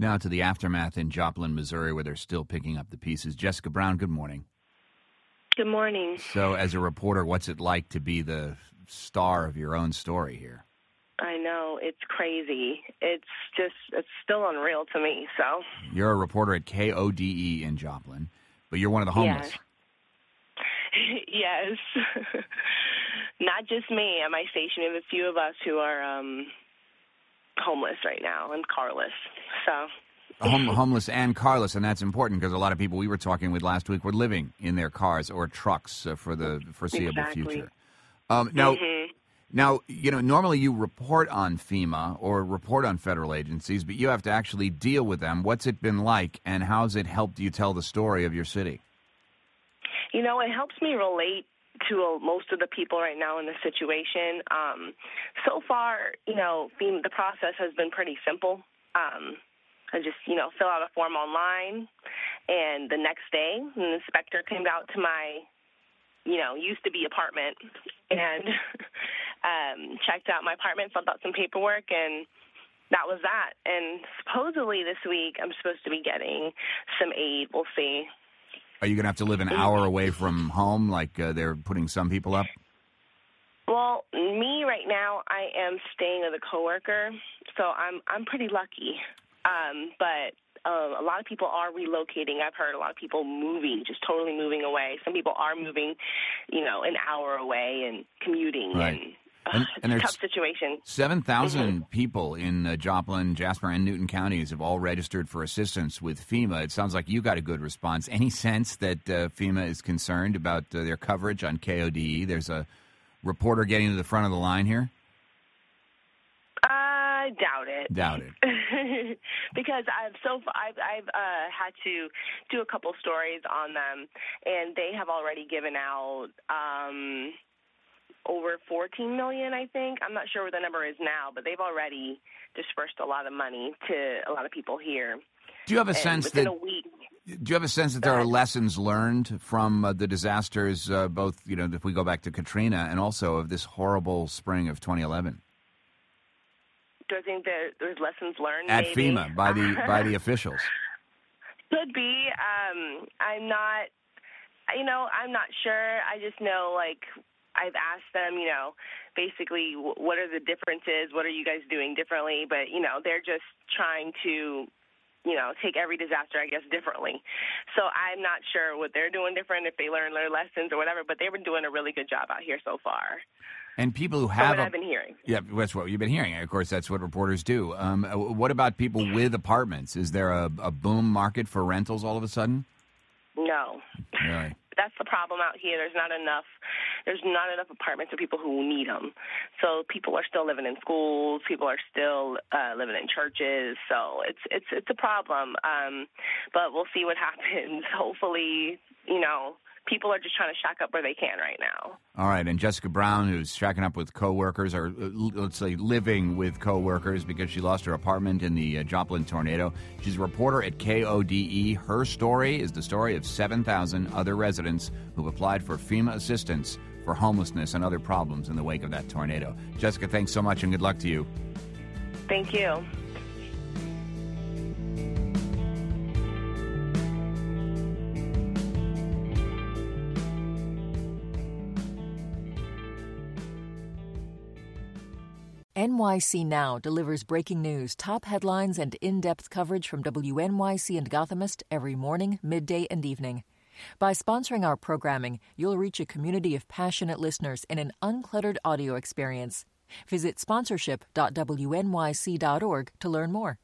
Now to the aftermath in Joplin, Missouri, where they're still picking up the pieces. Jessica Brown, good morning. Good morning. So as a reporter, what's it like to be the star of your own story here? I know, it's crazy. It's still unreal to me, so. You're a reporter at KODE in Joplin, but you're one of the homeless. Yes. Not just me at my station. We have a few of us who are homeless right now and carless, so. Homeless and carless, and that's important because a lot of people we were talking with last week were living in their cars or trucks for the foreseeable future. Now, normally you report on FEMA or report on federal agencies, but you have to actually deal with them. What's it been like, and how's it helped you tell the story of your city? It helps me relate to most of the people right now in the situation. So far, the process has been pretty simple. I just, fill out a form online, and the next day, an inspector came out to my, used-to-be apartment and checked out my apartment, filled out some paperwork, and that was that. And supposedly this week I'm supposed to be getting some aid. We'll see. Are you going to have to live an hour away from home like they're putting some people up? Well, me right now, I am staying with a coworker, so I'm pretty lucky. But a lot of people are relocating. I've heard a lot of people moving, just totally moving away. Some people are moving, an hour away and commuting. Right. And it's a tough situation. 7,000 people in Joplin, Jasper, and Newton counties have all registered for assistance with FEMA. It sounds like you got a good response. Any sense that FEMA is concerned about their coverage on KODE? There's a reporter getting to the front of the line here? I doubt it. Doubt it. Because I've had to do a couple stories on them, and they have already given out over $14 million, I think. I'm not sure what the number is now, but they've already dispersed a lot of money to a lot of people here. Do you have a sense that there are lessons learned from the disasters, both, if we go back to Katrina and also of this horrible spring of 2011? Do I think that there's lessons learned at maybe? FEMA by the officials? Could be. I'm not. I'm not sure. I just know, I've asked them, basically, what are the differences? What are you guys doing differently? But they're just trying to, take every disaster, I guess, differently. So I'm not sure what they're doing different, if they learn their lessons or whatever. But they've been doing a really good job out here so far. And people who have... I've been hearing. Yeah, that's what you've been hearing. Of course, that's what reporters do. What about people with apartments? Is there a boom market for rentals all of a sudden? No. Really? That's the problem out here. There's not enough apartments for people who need them. So people are still living in schools. People are still living in churches. So it's a problem. But we'll see what happens. Hopefully, people are just trying to shack up where they can right now. All right, and Jessica Brown, who's shacking up with coworkers, or let's say living with coworkers because she lost her apartment in the Joplin tornado. She's a reporter at KODE. Her story is the story of 7,000 other residents who've applied for FEMA assistance for homelessness and other problems in the wake of that tornado. Jessica, thanks so much and good luck to you. Thank you. NYC Now delivers breaking news, top headlines, and in-depth coverage from WNYC and Gothamist every morning, midday, and evening. By sponsoring our programming, you'll reach a community of passionate listeners in an uncluttered audio experience. Visit sponsorship.wnyc.org to learn more.